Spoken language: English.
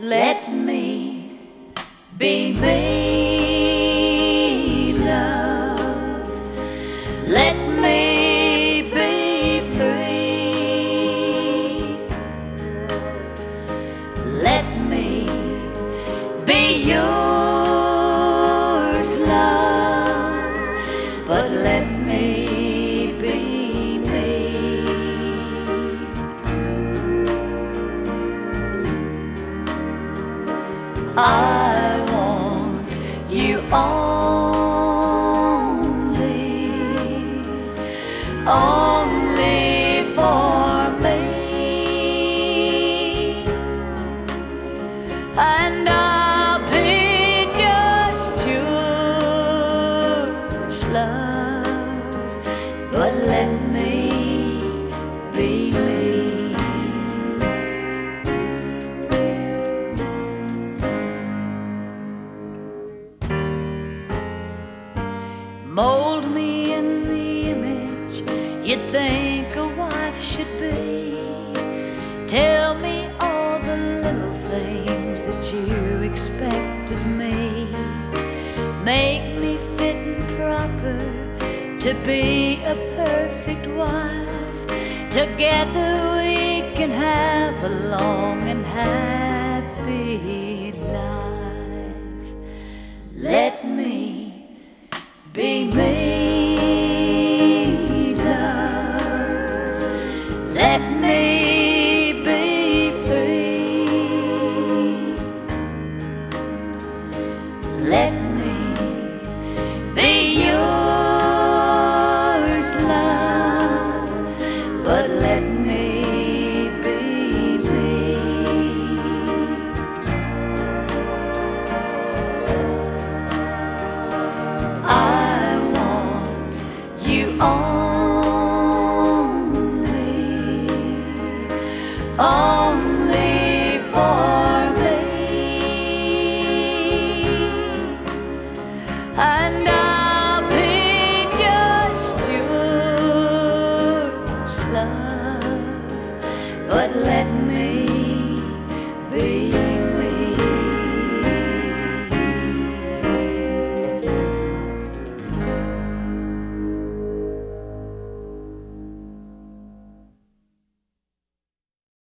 Let me be me, love. Let me be free. Let me be yours, love. But let me be me. I want you only for me, and I'll be just yours, love. But let me be me. Mold me in the image you think a wife should be. Tell me all the little things that you expect of me. Make me fit and proper to be a perfect wife. Together we can have a long and happy life. Let me be me, love. Let me be free. Let me be yours, love. But let me be me. Only for me, and I'll be just yours, love. But let me